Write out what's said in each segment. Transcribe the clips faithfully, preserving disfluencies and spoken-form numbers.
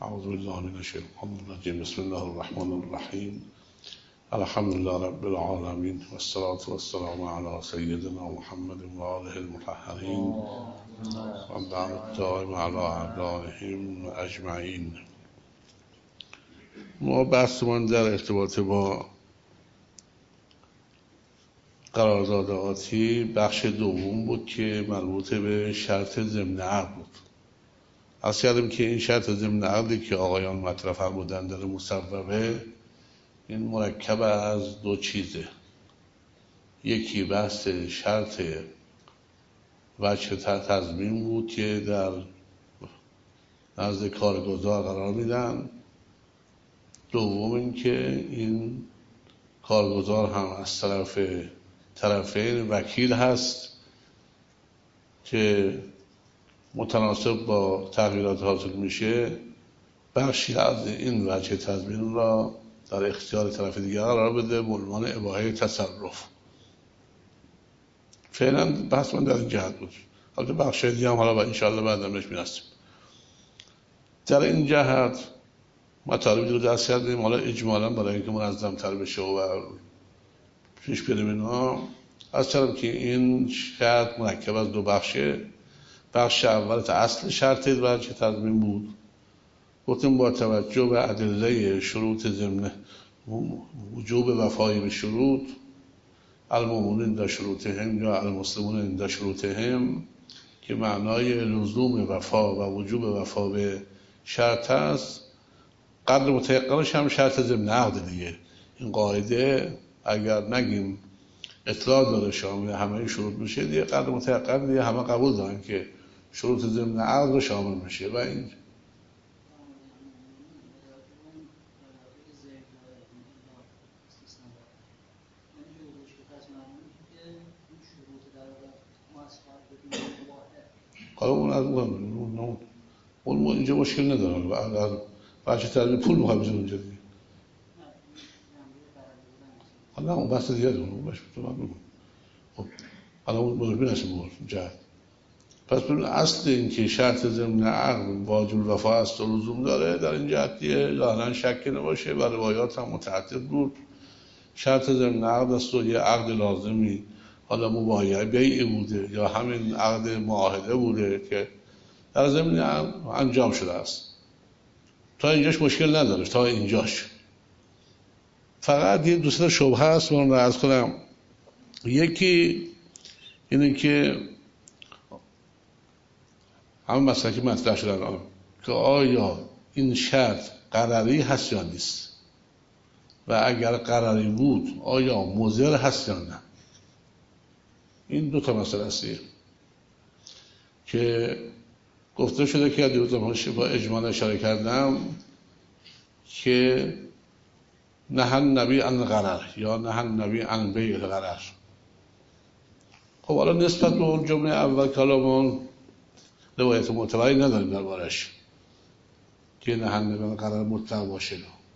اعوذ بالله من الشیطان الرجیم. بسم الله الرحمن الرحیم. الحمد لله رب العالمین و الصلاة والسلام علی سیدنا محمد و آله المطهرین و بعد الدائم علی اعدائهم اجمعین. ما بحثمان در ارتباط با قرارداد آتی بخش دوم بود که مربوط به شرط ضمن عقد بود. عرض کردیم که این شرط ضمن عقدی که آقایان مطرح فرمودند در مصوبه، این مرکب از دو چیزه. یکی بحث شرط وجه تضمین بود که در نزد کارگزار قرار میدن. دوم این که این کارگزار هم از طرف طرفین وکیل هست که متناسب با تغییرات حاصل میشه بخشی از این وجه تضمین را در اختیار طرف دیگر قرار بده به عنوان اباحه تصرف. فعلا بحث من در این جهت بود. البته بخش دیگه هم حالا انشاءالله بعدا بهش میرسیم. در این جهت مطالبی رو دست کردیم، حالا اجمالا برای اینکه منظم تر بشه و پیش بریم اینا. از طرف که این شرط مرکب از دو بخشه. بخش اول تا اصل شرط وجه تضمین بود، گفتیم با توجه به ادله شروط ضمن وجوب وفای به شروط، المؤمنون عند شروطهم یا المسلمون عند شروطهم، که معنای لزوم وفا و وجوب وفا به شرط است. قدر متيقنش هم شرط ضمن عقد دیگه. این قاعده اگر نگیم اطلاع داره شامل همه شروط میشه دیگه، قدر متيقن دیگه همه قبول دارن که شروط ضمن عقد رو شامل میشه. و این حالا اون از اون اون اینجا مشکل نداره. و اگر بچه تربیه پول میخواه بزن اونجا دیگه، حالا اون بحث دیگه دونه اون باشه تو من بگم. خب حالا اون بزرگی نشه بگم جهت. پس ببین اصل این که شرط ضمن عقد واجب وفا است و لزوم داره، در این جهت دیگه ظاهرا شک نباشه و روایات هم متعدد بود. شرط ضمن عقد است و یه عقد لازمی، حالا مبایعه بیعی بوده یا همین عقد معاهده بوده که در ضمن انجام شده است. تا اینجاش مشکل نداره، تا اینجاش. فقط یه دوسته شبهه هست من رو عرض کنم. یکی اینه که همه مسئله که مطرح شده الان که آیا این شرط قراری هست یا نیست، و اگر قراری بود آیا مضر هست یا نه. این دو تا مسئله هستیه که گفته شده که دیروز با اجماع اشاره کردم که نهی النبی عن غرر یا نهی النبی عن بیع الغرر. خب حالا نسبت به اون جمله اول کلامون روایت معتبری نداریم دربارش که نهی النبی عن غرر مطلق باشه.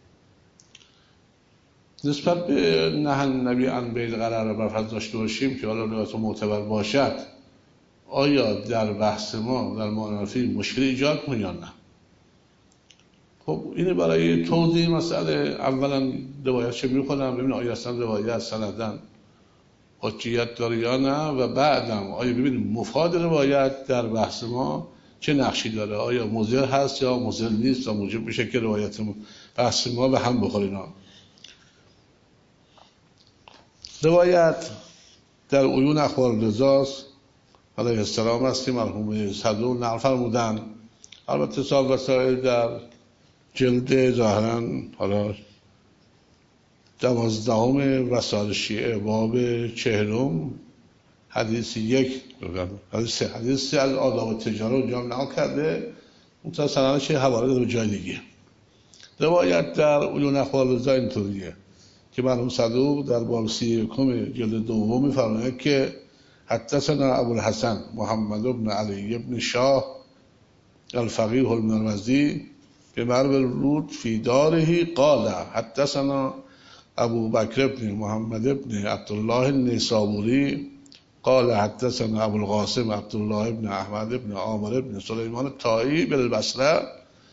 نسبت به نهی النبی عن بیع الغرر بر فرض داشته باشیم که حالا روایت معتبر باشد، آیا در بحث ما در معرفی مشکل ایجاد کنه یا نه؟ خب اینه برای توضیح مسئله اولا روایت چه می‌خونم ببین آیا اصلا روایت سندن حجیت داره یا نه، و بعدم آیا ببینیم مفاد روایت در بحث ما چه نقشی داره، آیا مضر هست یا مضر نیست و موجب میشه که روایت بحث ما به هم بخوره. اینا روایت در عیون اخبار رضا علیه السلام هست که مرحوم صدوق نقل فرمودن. البته صاحب وسائل در جلد ظاهرا حالا دوازدهم وسائل شیعه باب چهلم حدیث یک حدیث حدیث از آداب تجاره اونجا نقل کرده، متصلا چه حواله داره جای دیگه. روایت در عیون اخبار رضا اینطوریه که مرحوم صدوق در باب سی یکم جلد دوم می‌فرماید که حدثنا ابو الحسن محمد بن علی بن شاه الفقیه المروزی بمرو الرود فی داره قال حدثنا ابو بکر بن محمد بن عبدالله النیسابوری قال حدثنا ابو القاسم عبدالله بن احمد بن عامر بن سلیمان الطایی بالبصره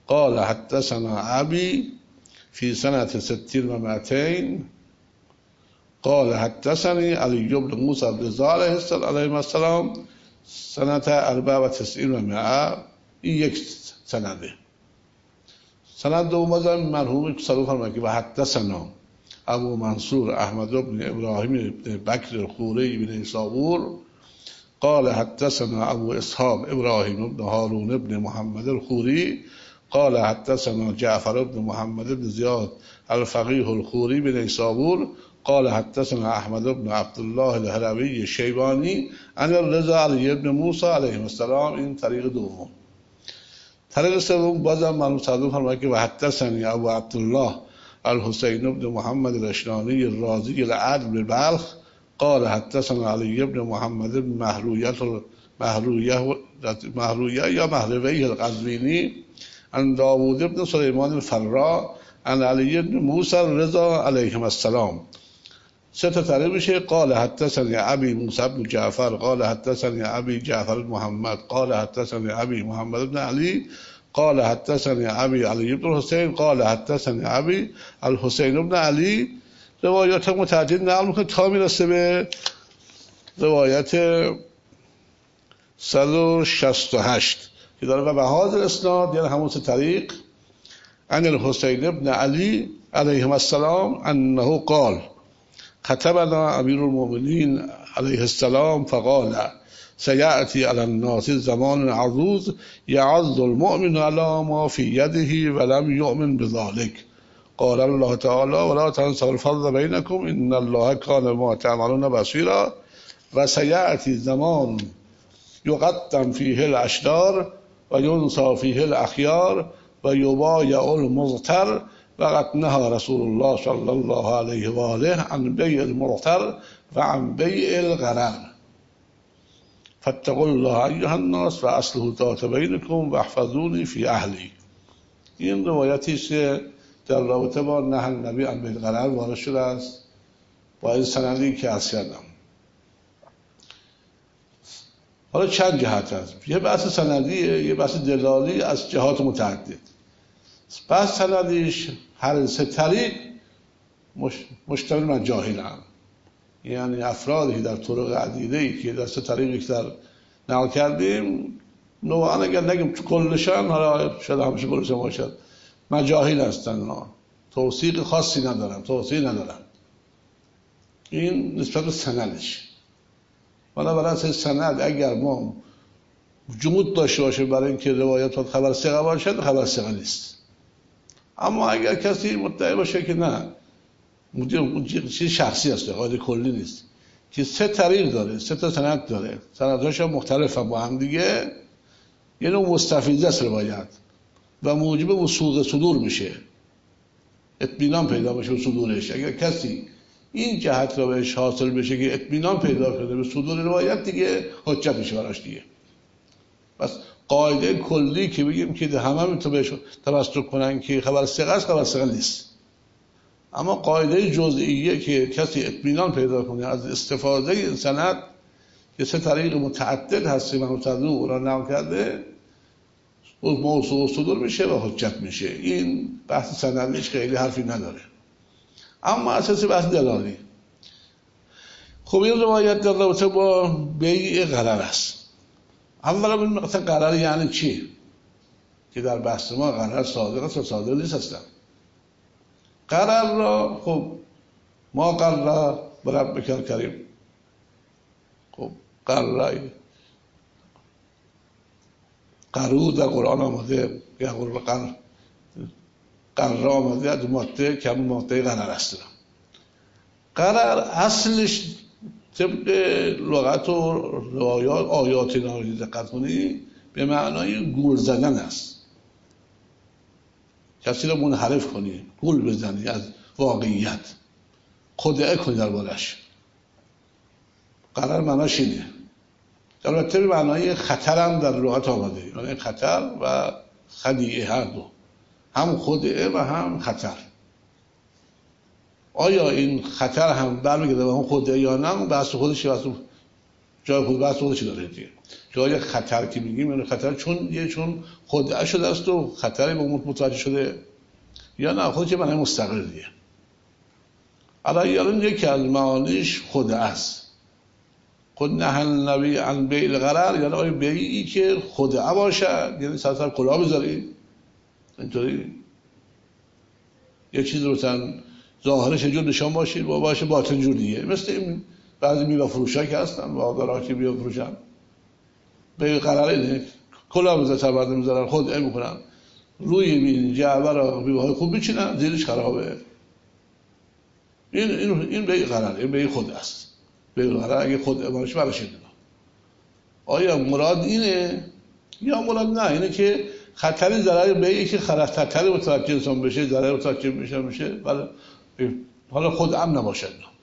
قال حدثنا ابي في سنة ستين و مئتين قال حدثني علي بن موسى الرضا علیه السلام سنة اربع و تسعین و مئة. این یک سنده. سند دوم از مرحوم صدوق فرمود که و حدثنا ابو منصور احمد بن ابراهیم بن بکر الخوری بن نیسابور قال حدثنا ابو اسحاق ابراهیم بن هارون بن محمد الخوری قال حدثنا جعفر بن محمد بن زیاد الفقیه الخوری بن نیسابور قال حدثنا احمد بن عبد الله الهروی شیبانی عن الرضا علی بن موسی علیه السلام. این طریق دوم. طریق سوم بازم مرحوم صدوق فرمود که و حدثنی ابو عبدالله الحسین بن محمد الاشنانی الرازی العدل بالبلخ قال حدثنا علی بن محمد بن محرویه محرویه محرویه یا محرویه القزوینی عن داوود بن سلیمان الفراء عن علی بن موسی الرضا علیهم السلام. سه تا طریق میشه. قال حدثني ابي موسى بن جعفر قال حدثني ابي جعفر بن محمد قال حدثني ابي محمد بن علي قال حدثني ابي علي بن الحسين قال حدثني ابي الحسين بن علي. روایات متعدد نقل میکنه تا میرسه به روایت صد و شصت و هشت که داره و بهاد الاسناد یعنی همون سه طریق عن الحسين بن علي علیهم السلام انه قال خطبنا امیر المؤمنین علیه السلام فقال سیأتی علی الناس زمان عروض یعض المؤمن علی ما فی یده ولم یؤمن بذلك قال الله تعالی ولا تنسوا الفضل بینکم ان الله کان بما تعملون بصیرا و سیأتی زمان یقدم فیه الاشرار و ینسى فیه الاخیار و یبایع المضطر وقد نهى رسول الله صلی الله علیه و آله عن بیع المضطر و عن بیع الغرر فاتقوا الله ایها الناس و اصلحوا ذات بینکم و احفظونی فی اهلی. این روایتی است که در رابطه با نهی النبی عن بیع الغرر وارد شده است با این سندی که عرض کردم. حالا چند جهت هست. یه بحث سندیه، یه بحث دلالی از جهات متعدد. بحث سندیش هر سه طریق مش... مشتمل بر جاهلند، یعنی افرادی که در طرق عدیده‌ای که در سه طریقی که در نقل کردیم نوعا اگر نگیم کلشان، حالا شاید همیشه کلشان باشد، مجاهل هستند، توثیق خاصی ندارن، توثیق ندارن. این نسبت به سندش. بنابراین اساس سند اگر ما جمود داشته باشه برای اینکه روایت خبر ثقه باشد، خبر ثقه نیست. اما اگر کسی مدعی باشه که نه مدیر چیز شخصی است، قاعده کلی نیست، که سه طریق داره، سه تا سند داره، سندهاش مختلفه با هم دیگه، یعنی مستفیضه است روایت و موجب وثوق صدور میشه، اطمینان پیدا بشه به صدورش. اگر کسی این جهت رو بهش حاصل بشه که اطمینان پیدا کنه به صدور روایت، دیگه حجت میشه براش دیگه. بس قاعده کلی که بگیم که همه میتونه بهش توسط کنن که خبر ثقه است، خبر ثقه نیست. اما قاعده جزئیه که کسی اطمینان پیدا کنه از استفاده این سند که سه طریق متعدد هست که من صدوق را نقل کرده، موضوع صدور میشه و حجت میشه. این بحث سندیش خیلی حرفی نداره. اما اساسی بحث دلالی. خب این روایت در رابطه با بیع غرر است. اولا ببینیم مثلا غرر یعنی چی؟ که در بحث ما غرر صادق است و صادق نیست هستن. غرر را خب ما غرر بربک الکریم، خب غرر قرود در قرآن آمده، یا قرآن غرر آمده از ماده که همون ماده غرر است. غرر اصلش طبق لغت و روایات آیات ناری دقت کنی به معنای گول زدن است. کسی رو منحرف کنی، گول بزنی از واقعیت، خدعه کنی در بارش. غرر معناش اینه. البته به معنای خطر هم در لغت آمده، یعنی خطر و خدیعه، هر دو، هم خدعه و هم خطر. آیا این خطر هم برمیگرده به اون خدعه یا نه؟ بحث خودش بحث جای خود بحث خودش داره دیگه. جای خطر که میگیم یعنی خطر چون یه چون خدعه شده است و خطری به اون متوجه شده یا نه خودش معنی مستقل دیگه. الان یکی از معانیش خدعه است. خود نهل نبی عن بیع الغرر یعنی آیا بیعی که خدعه باشد، یعنی سر سر کلاه بذاری اینطوری یک چیز رو تن ظاهرش جور نشان باشید و باشه باطن جور دیگه. مثل این بعضی میوه فروشا که هستن بازارها که میوه فروشن بیع غرر اینه، کلاه بذار تبرده میذارن خدعه میکنن روی این جعبه را میوه‌های خوب بچینن زیرش خرابه. این این این بیع غرر، این بیع خدعه است. بیع غرر اگه خدعه باشه براش اینه. آیا مراد اینه یا مراد نه اینه که خطری ضرر بیعی که خطری متوجه انسان بشه ضرر متوجه میشه میشه ولی حالا خود هم نباشه.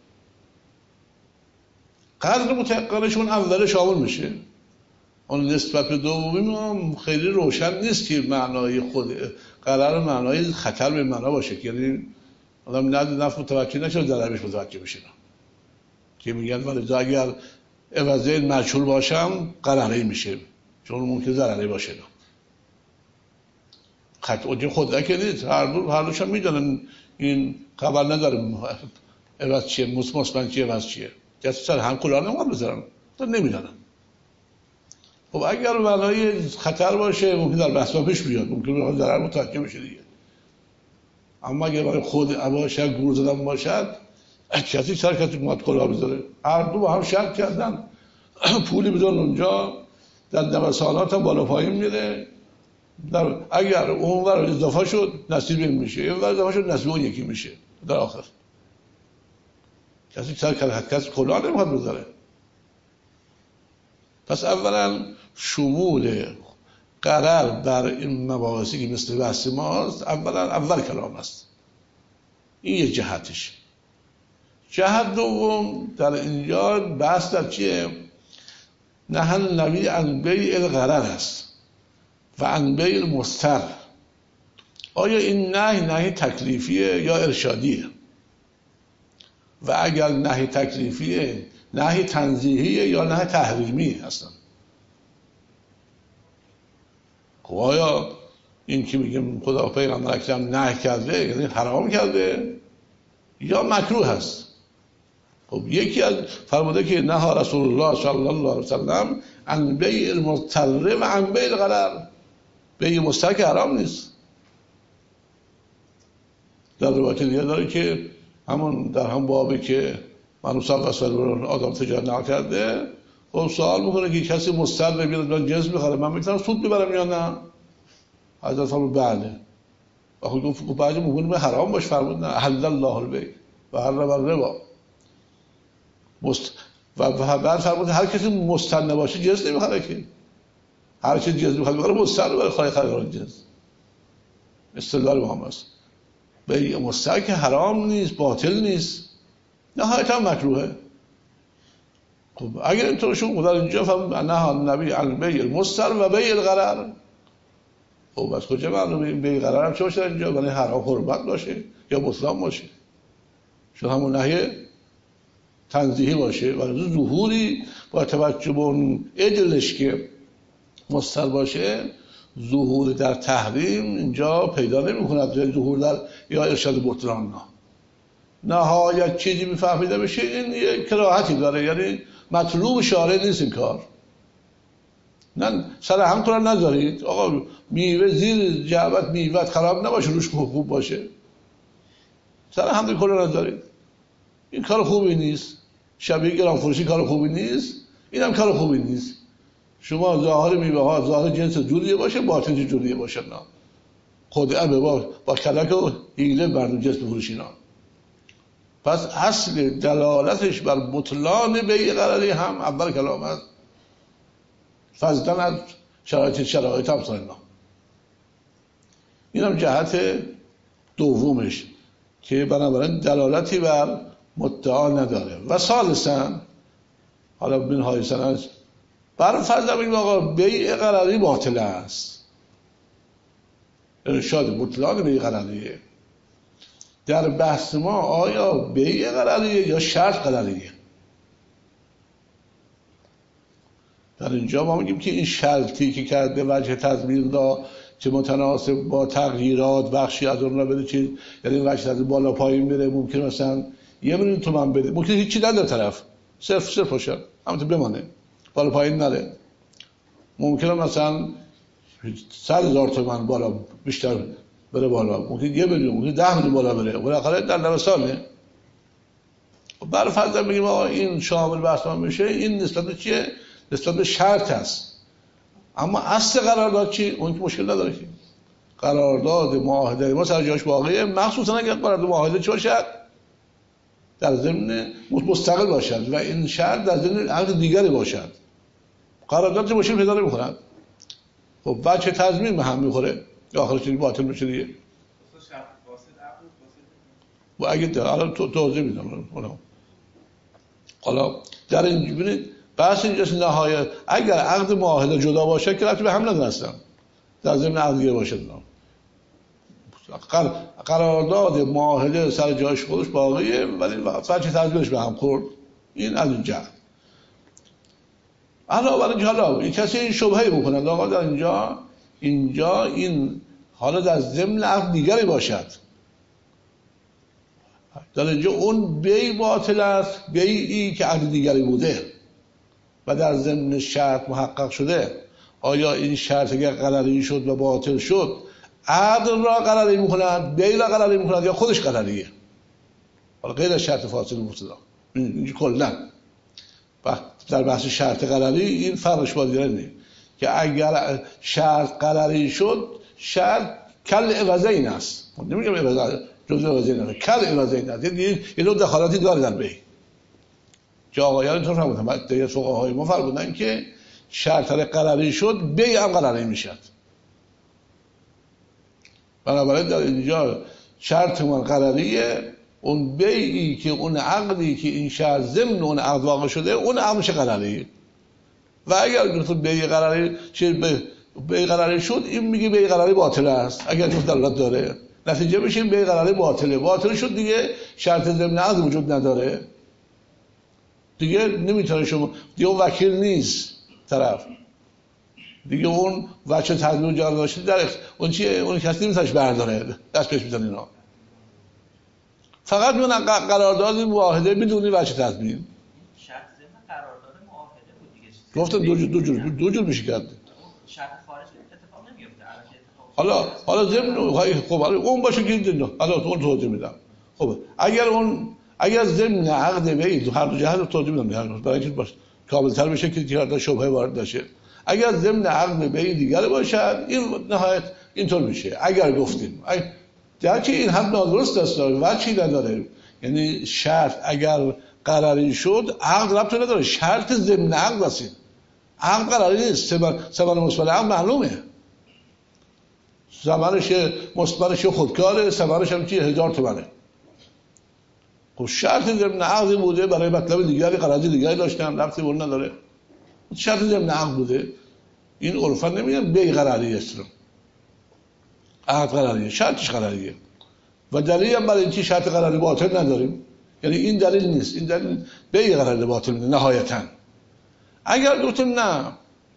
قدر متقنشون اول شامل میشه. اون نسبت به دومی خیلی روشن نیست که معنای خود قرار معنای خطر به معنا باشه که یعنی آدم ند نفع متوجه نشه ضررش متوجه بشه. که میگن ولی اگر عوضه مجهول باشم قراری میشه چون ممکن ضرری باشه. خط اونجا خود که نیست، هر دو هر دوشون میدونن این خبر نداره عوض چیه مثبت چیه عوض چیه. کسی سر هم کلاه نمیخواد بذارن تا نمیدونن. خب اگر معنای خطر باشه ممکن در بحث پیش بیاد، ممکن ضرر متوجه بشه دیگه. اما اگر برای خود باشه گور زدن باشد کسی سر کسی مات کلاه بذاره. هر دو با هم شک کردن پولی بدون اونجا در نوسانات هم بالا پایین میره. در اگر اون ور اضافه شد نصیب این میشه، این ور اضافه شد نصیب اون یکی میشه در آخر. کسی سر کسی کلاه نمیخواد بذاره. پس اولا شمول قرار بر این مباحثی که مثل بحث ماست اولا اول کلام است. این یه جهتش. جهت دوم در اینجا بحث در چیه؟ نهی النبی عن بیع الغرر است و عن بیع المستر. آیا این نهی نهی تکلیفیه یا ارشادیه؟ و اگر نهی تکلیفیه نهی تنزیهیه یا نهی تحریمی هستن؟ خب آیا این که میگیم خدا پیغمبر اکرم نهی کرده یعنی حرام کرده یا مکروه هست؟ خب یکی از فرموده که نهی رسول الله صلی الله علیه وسلم عن بیع المضطر و عن بیع الغرر. بیع مضطر که حرام نیست. در روایت دیگه داره که همون در هم بابی که منوسان رسول الله آدم تجارت نقل کرده خب سوال میکنه که کسی مضطر بیاد من جنس بخره من میتونم سود ببرم یا نه؟ حضرت فرمود بله. آخه گفت بعضی ممکنه به حرام باشه، فرمود نه احل الله البیع و حرم الربا. مست و بعد فرمود هر کسی مستن باشه جنس نمیخره که هر چیز جنس میخواد بخره مستن برای خواهی خرید جنس. استدلال با هم است. بیع مستر که حرام نیست باطل نیست نهایتا مکروهه. خب اگر اینطور شد در اینجا فهم نهی النبی عن بیع المستر و بیع الغرر. خب از کجا معلومه این بیع غرر هم چه باشه در اینجا؟ یعنی حرام حرمت باشه یا بطلان باشه؟ چون همون نهی تنزیهی باشه و ظهوری با توجه به اون عدلش که مستر باشه ظهور در تحریم اینجا پیدا نمی کند. ظهور در یا ارشاد بطلان نه نهایت چیزی میفهمیده بشه این یک کراهتی داره، یعنی مطلوب شارع نیست این کار. نه سر هم کنن نذارید آقا میوه زیر جعبت میوه خراب نباشه روش خوب باشه سر هم کنن نذارید. این کار خوبی نیست. شبیه گران فروشی کار خوبی نیست. این هم کار خوبی نیست. شما ظاهر میوه ها ظاهر جنس جوریه باشه باطن جوریه باشه نه خدعه با با کلک و حیله بردون جنس بفروشی نه. پس اصل دلالتش بر بطلان بیع غرری هم اول کلام است فضلا از شرایط شرایط هم ساینا. این هم جهت دومش که بنابراین دلالتی بر مدعا نداره. و ثالثاً حالا بین های سنه بر فرض بگیم آقا بیع غرری باطل است، ارشاد بطلان بیع غرریه. در بحث ما آیا بیع غرریه یا شرط غرریه؟ اینجا ما میگیم که این شرطی که کرده وجه تضمین را که متناسب با تغییرات بخشی از اون را بده چیز، یعنی وجه تضمین بالا پایین بره، ممکن مثلا یه میلیون تومان بده، ممکن هیچی نداره طرف، صرف صرف باشه همونطور بمانه بالا پایین نره، ممکنه مثلا صد هزار تومان بالا بیشتر بره بالا، ممکن یه میلیون، ممکن ده میلیون بالا بره، بالاخره در نوسانه. برای فرض بگیم آقا این شامل بحث ما میشه، این نسبت به چیه؟ نسبت به شرط است. اما اصل قرارداد چی؟ اون که مشکل نداره که قرارداد معاهده ما سر جاش واقعه، مخصوصا اگر قرارداد معاهده چه باشد؟ در ضمن مستقل باشد و این شرط در ضمن عقد دیگری باشد. قرارداد چه مشکل پیدا نمی‌کند. خب وجه تضمین به هم میخوره یا آخرش باطل میشه دیگه. و اگه حالا تو توضیح میدم حالا در این ببینید بحث اینجاست نهایت اگر عقد معاهده جدا باشه که ربطی به هم نداره اصلا، در ضمن عقد دیگه باشه. قرارداد معاهده سر جایش خودش باقیه ولی وجه تضمینش به هم خورد، این از این جهت. حالا برای حالا این کسی این شبهه‌ای بکنه آقا در اینجا اینجا این حالا در ضمن عقد دیگری باشد، در اینجا اون بی باطل است، بیعی که عقد دیگری بوده و در ضمن شرط محقق شده. آیا این شرط اگر غلطی شد و باطل شد عقد را غلطی میکنند، بی را غلطی میکنند یا خودش غلطیه؟ حالا غیر از شرط فاصل مبتدا اینجا کلا در بحث شرط غلطی این فرقش با دیگه نیست که اگر شرط غلطی شد شرط کل عوضین است، نمیگم عوض جزء عوضین است، کل عوضین است، یعنی یه نوع دخالتی داره در بی. جا آقایان اینطور فرمودن دیگه فقهای ما فرمودن که شرط غلطی شد بی هم غلطی میشد. بنابراین در اینجا شرط من غلطیه، اون بیعی که اون عقدی که این شرط ضمن اون عقد واقع شده اون عقد میشه غلطی. و اگر گفت بیع غلطی چه بیع غلطی شد این میگه بیع غلطی باطل است اگر گفت دلالت داره، نتیجه میشه بیع غلطی باطله، باطل شد دیگه شرط ضمن عقد وجود نداره دیگه، نمیتونه شما دیگه اون وکیل نیست طرف دیگه، اون وجه تضمین جا داشته در اون چیه، اون کسی نمیتونش برداره دست پیش میزنه اینا، فقط میون قرارداد معاهده بدون وجه تضمین. شرط ضمن قرارداد معاهده بود دیگه. گفتم دو جور دو جور دو جور میشه کرد. شرط خارج اتفاق نمیفته. حالا حالا ضمن خب حالا اون باشه که حالا اون توضیح میدم. خب اگر اون اگر ضمن عقد بی هر دو جهت توضیح میدم برای اینکه باشه کاملتر بشه که دیگه شبهه وارد نشه. اگر ضمن عقد بی دیگه باشد این نهایت اینطور میشه. اگر گفتیم در که این حد نادرست است و چی نداره، یعنی شرط اگر قراری شد عقد ربطی نداره، شرط ضمن عقد است، عقد قراری نیست، ثمن مثبت عقد معلومه، ثمنش مثبتش خودکاره، ثمنش هم چیه هزار تومنه. خب شرط ضمن عقد بوده برای مطلب دیگری قرارداد دیگری داشتن ربطی اون نداره، شرط ضمن عقد بوده، این عرفا نمیگن بی قراری است، عقد قراریه، شرطش قراریه و دلیلی هم برای اینکه شرط قراری باطل نداریم، یعنی این دلیل نیست، این دلیل به قراری باطل میده نهایتا. اگر گفتیم نه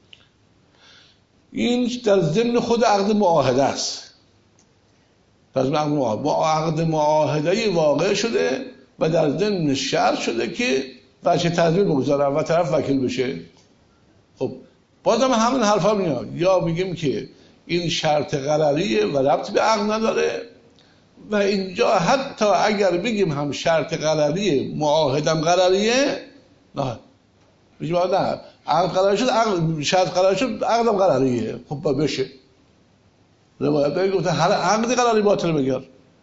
این در ضمن خود عقد معاهده است، در ضمن عقد معاهده با عقد معاهده واقع شده و در ضمن شرط شده که وجه تضمین بگذارن و طرف وکیل بشه. خب بازم همین حرفا میاد، یا میگیم که این شرط قراریه و ربطی به عقد نداره و اینجا حتی اگر بگیم هم شرط قراریه معاهدم قراریه نه بگیم نه عقد قراری شد عقد شرط قراری شد عقدم قراریه. خب بشه روایت هایی گفته هر عقد قراری باطل بگر،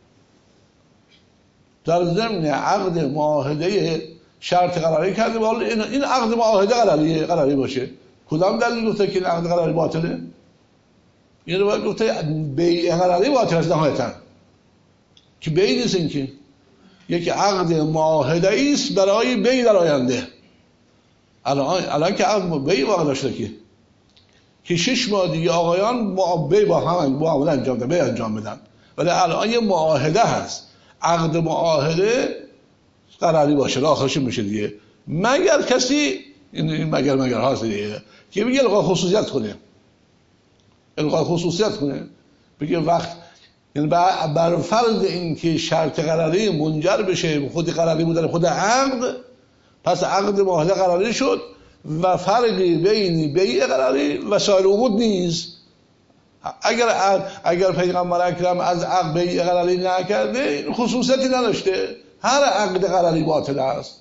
در ضمن عقد معاهده شرط قراری کرده ولی این عقد معاهده قراریه قراری باشه. کدام دلیل گفته که این عقد قراری باطله؟ این رو باید گفته بیع قراری باطل است نهایتا که بیع نیست، این که یک عقد معاهده است برای بیع در آینده. الان الان که عقد بیع واقع داشته که که شش ماه دیگه آقایان بیع با هم معامله انجام بدن، بیع انجام بدن، ولی الان یه معاهده هست، عقد معاهده قراری باشه آخرش میشه دیگه، مگر کسی این مگر مگر هاست دیگه که بگه الغای خصوصیت کنه، الغای خصوصیت کنه، بگه وقت، یعنی بر فرض این که شرط قراری منجر بشه خود قراری بودن خود عقد، پس عقد معاهده قراری شد و فرقی بین بیع قراری و سایر عقود نیست. اگر اگر پیغمبر اکرم از عقد بیع قراری نکرده خصوصیتی نداشته، هر عقد قراری باطل است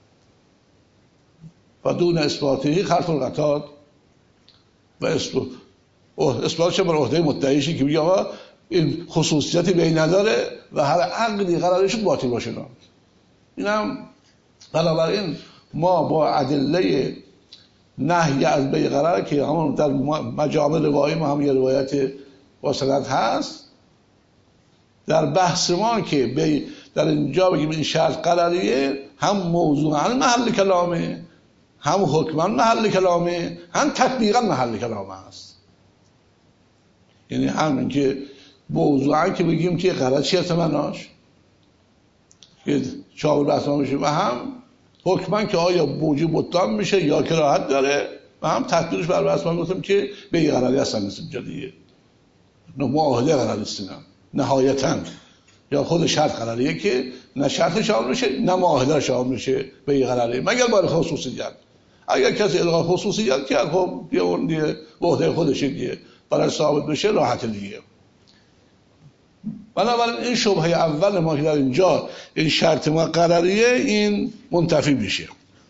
و دون اثباتی خلف القطاد و اثبات اثباتش بر عهده مدعیشه که بگه آقا این خصوصیتی بین نداره و هر عقدی قراری شد باطل باشه. اینم بنابراین ما با ادله نهی از بیع قرار که همون در مجامع روایی ما هم یه روایت با سند هست، در بحث ما که بی در اینجا بگیم این شرط قراریه، هم موضوعا محل کلامه، هم حکما محل کلامه، هم تطبیقا محل کلامه است. یعنی همین که موضوعا که بگیم که قرار چیه ثمناش که چاول بحثا میشه، و هم حکما که آیا بوجی بطلان میشه یا کراهت داره، و هم تطبیقش بر بحثا گفتم که بیع قراری اصلا نیست اینجا دیگه، نه معاهده قراری است، نهایتاً یا خود شرط قراریه که نه شرط شامل میشه نه معاهده شامل میشه بیع قراری، مگر با خصوصیت. اگر کسی الغای خصوصیت کرد خب دیگه اون دیگه عهده خودشه دیگه، برای ثابت بشه راحت دیگه. بنابراین این شبهه اول ما که در اینجا این شرط ما قراریه این منتفی میشه.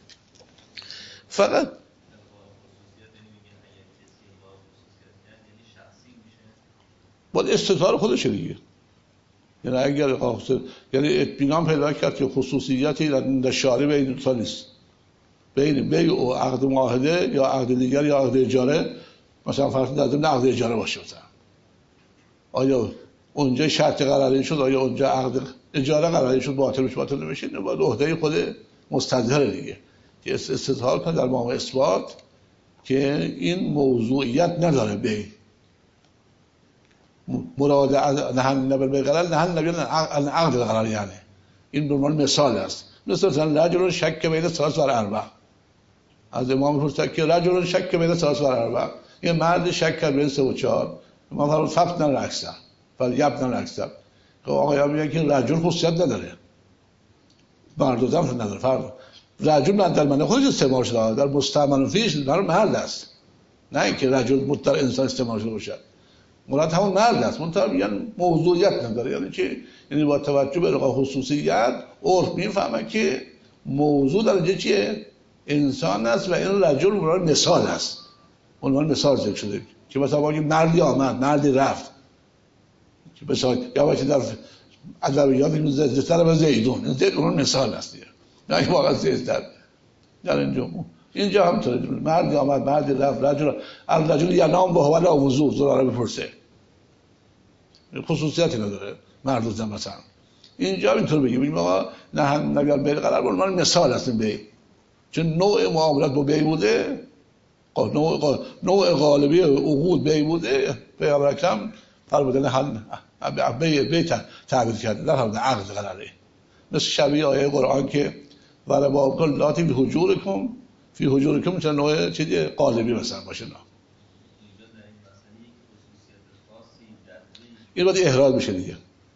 فقط با استطار خودشه دیگه، یعنی اگر یعنی اطمینان پیدا کرد که خصوصیتی در شارع بین دو تا نیست، بین بیع و عقد معاهده یا عقد دیگر یا عقد اجاره، مثلا فرض در ضمن عقد اجاره باشه، مثلا آیا اونجا شرط قراری شد، آیا اونجا عقد اجاره قراری شد باطل بشه باطل نمیشه، نه باید عهده خود مستظهر دیگه که استظهار کنه در مقام اثبات که این موضوعیت نداره بیع. مراد نهن نبر بیع قرار نهن نبی عقد قرار، یعنی این به عنوان مثال است. مثلا رجل شک بین ثلاث و اربع، از امام پرسید که رجل شک بین ثلاث و اربع، یه مرد شک کرد بین سه و چهار، امام فرمود فقط نه اکثر فلیبن الاکثر. که آقا میگن که رجل خصوصیت نداره، مرد و زن نداره، فرق رجل من در من خودش استعمال شده، در مستعمل فیش در مرد است، نه اینکه رجل مطلق انسان استعمال شده باشد، مراد همون مرد است. منتها میگن موضوعیت نداره، یعنی که یعنی با توجه به الغای خصوصیت عرف میفهمه که موضوع در اینجا چیه؟ انسان است و این رجل مراد مثال است، عنوان مثال ذکر شده که مثلا بگیم مردی آمد مردی رفت، که مثلا یا وقتی در ادبیات میگن زیدتر و زیدون، این زید اون مثال است دیگه، نه واقعا زیدتر در اینجا. اینجا هم طوره، مردی آمد مردی رفت، رجل الرجل ینام و هو لا وضو، زراره بپرسه، خصوصیتی نداره مرد و زن. مثلا اینجا اینطور بگیم بگیم آقا نه نبیار بیع قرار عنوان مثال است بیع، چون نوع معاملات با بیع بوده، نوع نوع غالبی عقود بیع بوده، پیامبر اکرم فرمودن حل بیع بیع تعبیر کرده در حال عقد قراره، مثل شبیه آیه قرآن که وربابکم لاتی فی حجورکم فی حجورکم، چون نوع چیزی غالبی مثلا باشه. نه این باید احراز بشه دیگه.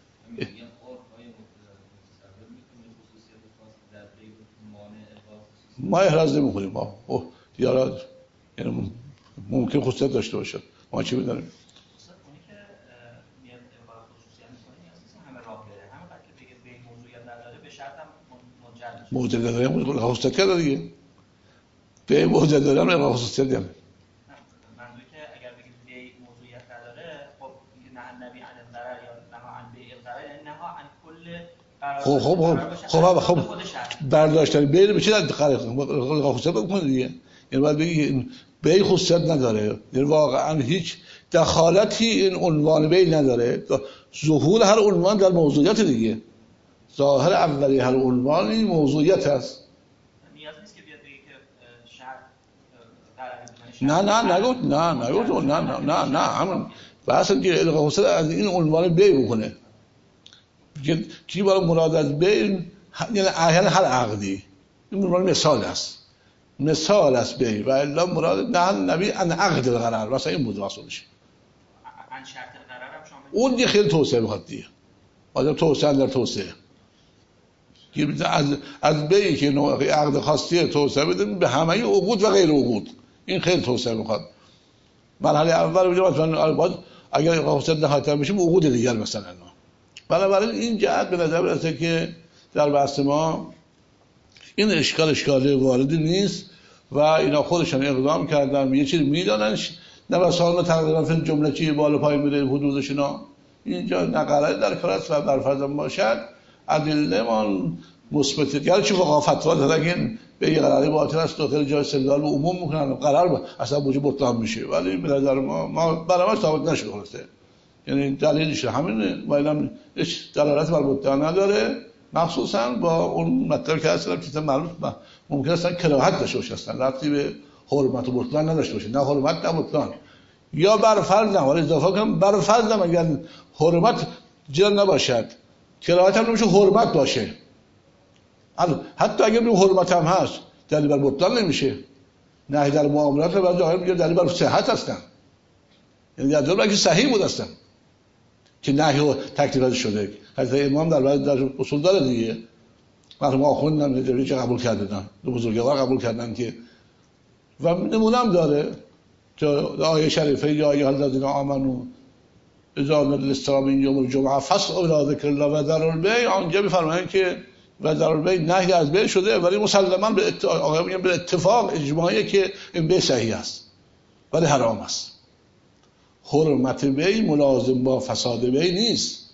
ما احراز نمی کنیم، ما اوه دیارا یعنی ممکن خصوصیت داشته باشد، ما چی بدانیم؟ اونی که میاد اقبال خصوصیت میکنه نیازی همه راه بره، همه وقت که بگه به موضوعیت نداره به شرط هم منجر میشه. موضوعیت نداره هم خصوصیت کرده دیگه، به موضوعیت داره هم اقبال خصوصیت داره. منظوری که اگر بگید به موضوعیت نداره، خب نه نبی عن الضرر یا نه عن بیع الضرر، یعنی نه عن کل خب خب خب خب برداشتن بیع به چه در قرار خصوصیت بکنه دیگه، یعنی باید بگی بیع خصوصیت نداره، یعنی واقعا هیچ دخالتی این عنوان بیع نداره، ظهور هر عنوان در موضوعیت دیگه، ظاهر اولی هر عنوان این موضوعیت هست. نیاز نیست که بیاد بگی که شرط نه نه نگفت نه نگفت نه نه نه نه همون بحث که الغای خصوصیت از این عنوان بیع بکنه که کی برای مراد از بیع، یعنی اهل هر عقدی، این عنوان مثال است. مثال است بی و الا مراد نه نبی ان عقد القرار واسه این بود واسهش ان شرط القرار هم شامل اون دیگه خیلی توسعه میخواد دیگه آدم توسعه در توسعه که از از بی که نوع عقد خاصیه توسعه بده به همه عقود و غیر عقود این خیلی توسعه میخواد مرحله اول میگم مثلا باید اگر خاصیت نهایتا بشیم عقود دیگر مثلا بنابراین این جهت به نظر میاد که در بحث ما این اشکال اشکالی واردی نیست و اینا خودشان اقدام کردن یه چیزی میدانن نوسان تقریبا فی جمله چی بالا پایین میره حدودشون اینجا نقره در کلاس و بر فرض باشد ادله ما مثبت گرچه فقها فتوا دادن که به یه قراری باطل است و خیلی جای استدلال به عموم میکنن قرار اصلا موجب بطلان میشه ولی به نظر ما ما برای ما ثابت نشده خلاصه یعنی دلیلش همینه و اینم هیچ دلالت بر بطلان نداره مخصوصا با اون مطلب که اصلا چیز معلوم ممکن است کراهت داشته باشه اصلا ربطی به حرمت و بطلان نداشته باشه نه حرمت نه بطلان یا بر فرض نه ولی اضافه کنم بر فرض هم اگر حرمت جر نباشد کراهت هم نمیشه حرمت باشه حتی اگر به حرمت هم هست دلیل بر بطلان نمیشه نهی در معاملات بعضی جاها میگه دلیل بر صحت هستن یعنی در جواب که صحیح بود هستن که نهی و تکلیف شده حضرت امام در بعضی در اصول داره دیگه مرحوم آخوندم نداری که قبول کردن دو بزرگوار قبول کردن که و نمونه هم داره که آیه شریفه یا آیه الذین آمنوا اذا نودی للصلاة من یوم الجمعه فاسعوا الی ذکر الله و ذروا البیع آنجا می‌فرمایند که و ذروا البیع نهی از بیع شده ولی مسلماً به اتفاق میگن به اتفاق اجماعی که این بیع صحیح است ولی حرام است حرمت بیع ملازم با فساد بیع نیست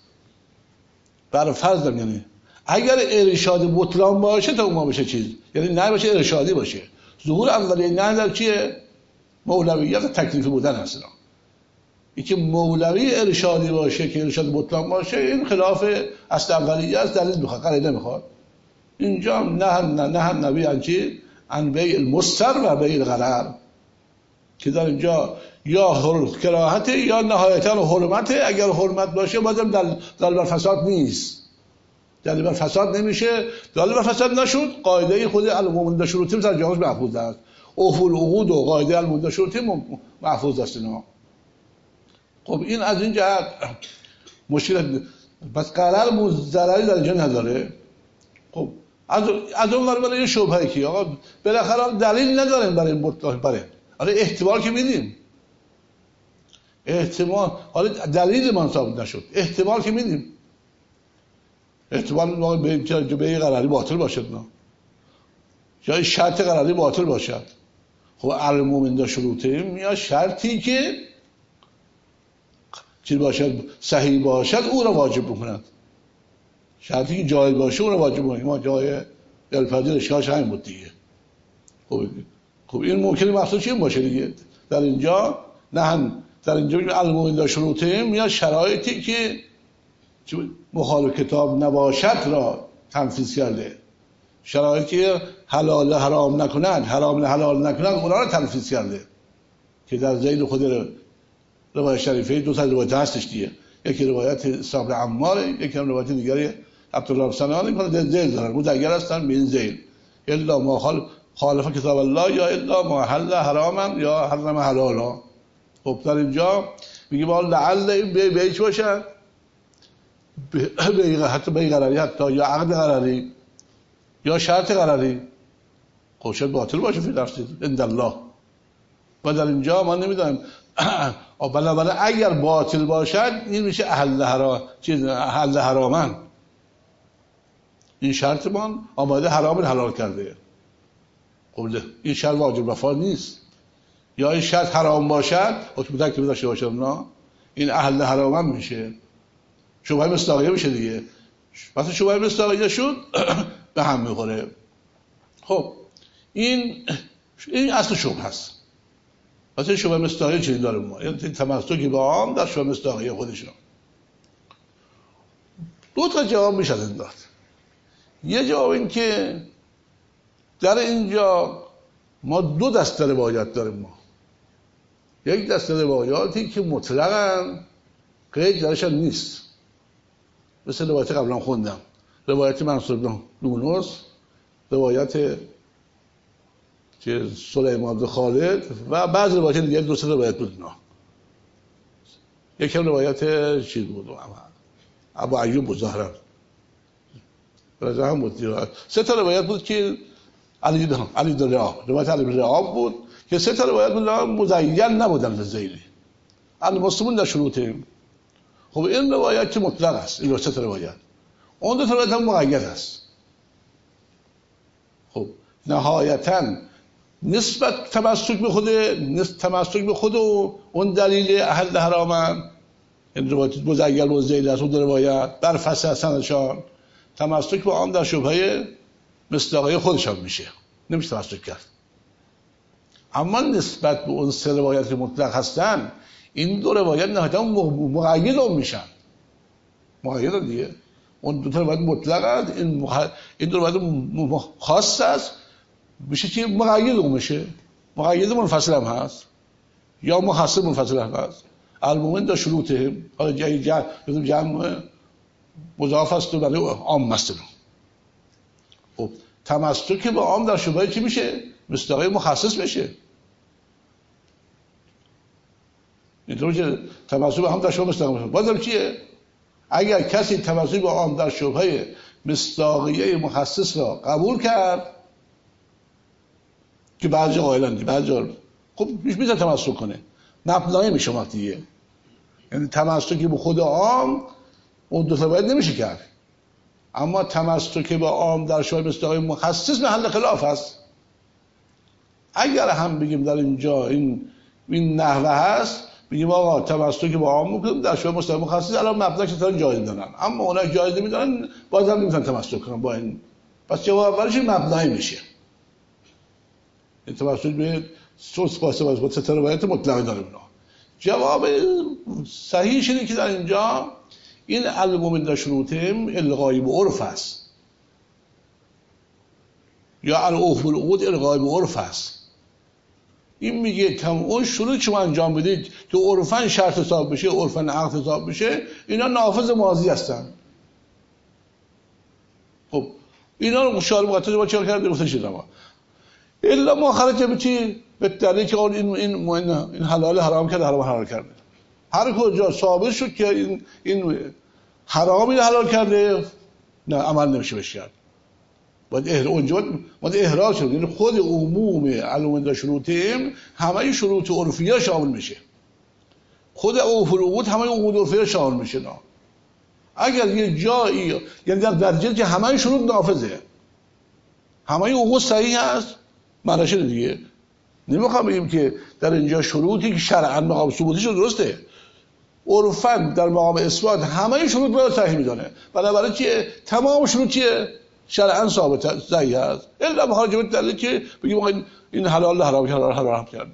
بر فرض یعنی اگر ارشاد بطلان باشه تا اون بشه چیز یعنی نه باشه ارشادی باشه ظهور اولیه نه در چیه مولویت تکلیفی بودن هست این که مولوی ارشادی باشه که ارشاد بطلان باشه این خلاف اصل اولیه است دلیل میخواد قرینه نمیخواد اینجا نه نه نه نبی ان چی ان بیع المستر و بیع الغرر که در اینجا یا کراهت یا نهایتا حرمت اگر حرمت باشه بازم دل دل بر فساد نیست دلیل بر فساد نمیشه دلیل بر فساد نشد قاعده خود المؤمن شروطی در جامعه محفوظ است اوفول عقود و قاعده المؤمن شروطی محفوظ است اینا خب این از این جهت مشکل بس قرار مضرری در اینجا نداره خب از از اون ور برای شبهه کی آقا بالاخره دلیل نداریم برای بطلان برای آره احتمال که میدیم احتمال حالا دلیل من ثابت نشد احتمال که میدیم احتمال به به قراری باطل باشد نه یا شرط قراری باطل باشد خب المؤمن دا شروطه میاد شرطی که چی باشد صحیح باشد او را واجب بکند شرطی که جایز باشه او را واجب بکند ما جای دلپذیر اشکالش همین بود دیگه خب خب این ممکنه مقصود چی باشه دیگه در اینجا نه هم در اینجا المؤمن دا شروطه میاد شرایطی که مخالف کتاب نباشد را تنفیذ کرده شرایطی حلال حرام نکنند حرام حلال نکنند اونا را تنفیذ کرده که در ذیل خود روایت شریفه دو تا روایت هستش دیگه یکی روایت صاحب عمار یکی روایت دیگری عبدالله بن سنان که ذیل دارن مدعیر هستن به این ذیل الا ما خالف خالف کتاب الله یا الا ما حل حراما یا حرم حلالا خب در اینجا میگه ما لعل این به بیچ باشه به حتی به قراری حتی یا عقد قراری یا شرط قراری خب شاید باطل باشه فی نفسی عند الله و در اینجا ما نمیدونم بنابراین اگر باطل باشد این میشه اهل حرام چیز اهل حرامن این شرط من آماده حرام حلال کرده خب این شرط واجب وفا نیست یا این شرط حرام باشد حکم تکلیف داشته باشه نه این اهل حرامن میشه شبهه مصداقیه میشه دیگه وقتی شبهه مصداقیه شد به هم میخوره خب این این اصل شبهه است واسه شبهه مصداقیه چیزی داره ما یعنی تمسکی با آن در شبهه مصداقیه خودشون دو تا جواب میشه داد یه جواب این که در اینجا ما دو دسته روایت داریم ما یک دسته روایاتی که مطلقاً قید درش نیست مثل روایت قبلا خوندم روایت منصور بن یونس روایت که سلیمان بن خالد و بعضی روایت دیگه دو سه روایت بود اینا. یکی روایت چیز بود ابو ایوب بود ظاهرا رضا هم بود دیگه. سه تا روایت بود که علی دان علی دان روایت علی بن رعاب بود که سه تا روایت بود مزین نبودن لزیلی المسلمون در شروطیم. خب این روایت که مطلق است، این سه تا روایت. اون دو تا روایت هم مقید است. خب نهایتاً نسبت تمسک به خود نسبت تمسک به خود و اون دلیل اهل حرامن، این روایت مزین و زیل است. اون روایت بر فصل سندشان تمسک به آن در شبهه مصداقی خودشان میشه، نمیشه تمسک کرد. اما نسبت به اون سه روایت که مطلق هستن، این دو روایت نهایتا مقید هم میشن، مقید هم دیگه. اون دو تا روایت مطلق هست، این, مخ... این دو روایت خاص است، میشه که مقید هم میشه، مقید منفصل هم هست یا مخصص منفصل هم هست. المومن دا شروطه، حالا جای جمع جمع مضاف است و برای عام است. خب تمسک به عام در شبهه چی میشه؟ مصداقی مخصص بشه. اینطور که تمسک به عام در شبهه مصداقی بشه. بازم چیه؟ اگر کسی تمسک به عام در شبهه مصداقیه مخصص را قبول کرد که بعضی قائلن دی بعضی خب میشه تمسک کنه، مبنای میشه وقتی دیگه. یعنی تمسک به خود عام اون دو تا باید نمیشه کرد، اما تمسک به عام در شبهه مصداقی مخصص محل خلاف است. اگر هم بگیم در اینجا این این نحوه هست، بگیم آقا تمسک به عام میکنیم در شبهه مصداقی مخصص، الان مبنا که تا جایز دارن، اما اونها جایز نمیدونن، بازم نمیتونن تمسک کنن با این. پس جواب اولش مبنایی میشه. این تمسک به سوس پاسه با سه روایت مطلق داره. اونا جواب صحیحش اینه که در اینجا این المومن در شروطهم الغای به عرف است، یا العرف بالعقود الغای به عرف است. این میگه تم اون شروط شما انجام بدید که عرفاً شرط حساب بشه، عرفاً عقد حساب بشه، اینا نافذ ماضی هستن. خب اینا رو شارع مقطع با چهار کرده گفته شده ما الا ما خرج به چی؟ به دلیلی که این این این حلال حرام کرده، حرام حلال کرده. هر کجا ثابت شد که این این حرامی حلال کرده، نه عمل نمیشه بشه کرد. باید احراج اونجا باید احراج شد. یعنی خود عموم علوم شروطیم همه شروط عرفیه شامل میشه. خود عرف العقود همه عقود عرفیه شامل میشه. نه اگر یه جایی یعنی در درجه که همه شروط نافذه، همه عقود صحیح است، معنیش دیگه نمیخوام بگیم که در اینجا شروطی که شرعاً مقام ثبوتیش درسته، عرفاً در مقام اثبات همه شروط رو صحیح میدونه. بنابراین چیه؟ تمام شروط چیه؟ شرعاً ثابت صحیح است، الا به خارج دلیلی که بگیم این حلال حرام حلال حرام کردن.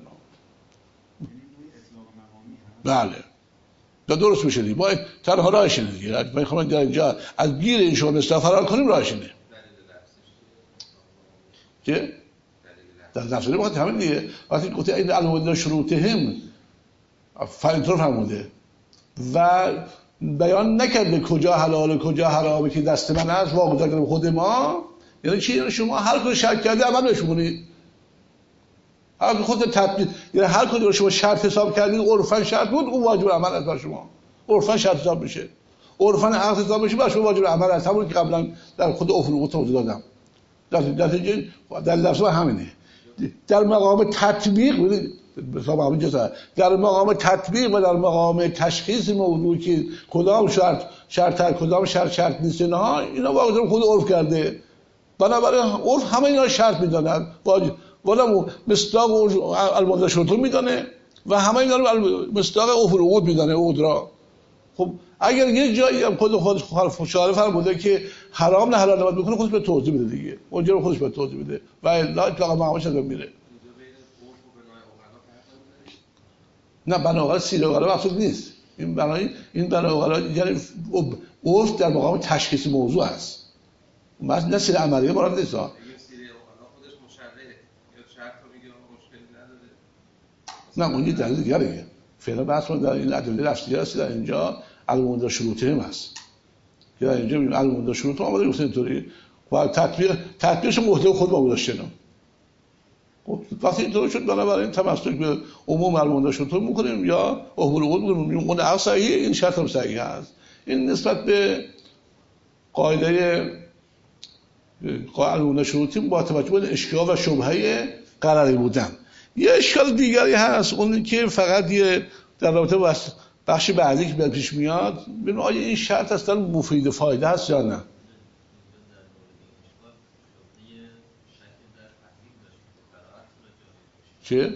بله دا درست میشه دیگه. ما تنها راهش اینه دیگه. ما میخوام در اینجا از گیر این شما مصطفی فرار کنیم، راهش اینه. چه؟ در نفس وقتی همین دیگه وقتی گفته این علوم شروطهم فاینطور فرموده و بیان نکرده کجا حلاله کجا حرامه که دست من هست واقعا کرده خود ما. یعنی چی؟ یعنی شما هر کدوم شرط کرده عمل بشونید، هر کدوم خود تطبیق، یعنی هر کدوم شما شرط حساب کردید عرفاً شرط بود، اون واجب عمل است برای شما. عرفاً شرط حساب میشه، عرفاً عقد حساب میشه، برای شما واجب عمل است. همون که قبلا در خود افروق توضیح دادم. در نتیجه در درس همینه. در مقام تطبیق در مقام تطبیق و در مقام تشخیص موضوع که کدام شرط شرط هست کدام شرط شرط نیست، نه اینا واقعا خود عرف کرده. بنابراین عرف همه اینا شرط میدونن، والا مصداق الموضوع شروط میدونه و همه اینا رو مصداق عقود میدونه عقود را. خب اگر یه جایی هم خود خود شارع فرموده که حرام نه حلال نباید بکنه، خودش به توضیح بده دیگه، اونجا رو خودش به توضیح بده و الا اطلاق مقامش هم میره. نه بناغل سیره وغیره مقصود نیست. این بنای این بناغل یعنی عرف در مقام تشخیص موضوع است، مثلا نه سیره عملیه مراد نیست. ها خودش مشرعه یا شرط رو میگه مشکلی نه نداره. اون یه دلیل دیگه. فعلا بحث ما در این ادله لفظی است. در اینجا علوم شروطهم است که در اینجا میگیم علوم شروط آمده گفته اینطوری و تطبیق تطبیقش محتوا خود ما گذاشته. نه خب وقتی اینطور شد بنابراین تمسک به عموم المانده شد تو میکنیم یا عبور قول میکنیم. اون عقل صحیحه، این شرط هم صحیح هست. این نسبت به قاعده قانون شروطی با توجه به اشکال و شبهه قراری بودن. یه اشکال دیگری هست، اون که فقط یه در رابطه با بخش بعدی که به پیش میاد ببین آیا این شرط اصلا مفید فایده هست یا نه. چه؟